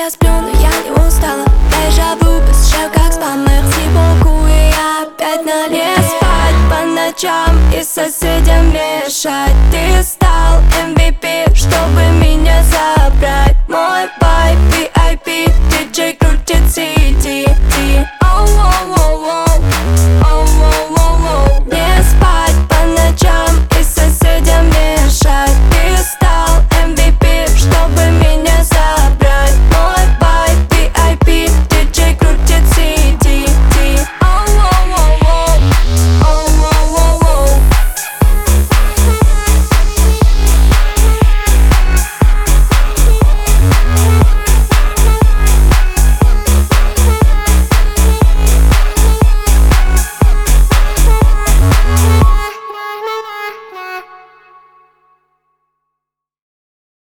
я сплю, но я не устала. Дежавю, посещаю как спа. Мерси боку, и я опять на не спать по ночам и соседям мешать. Ты стал MVP, чтобы меня забыть.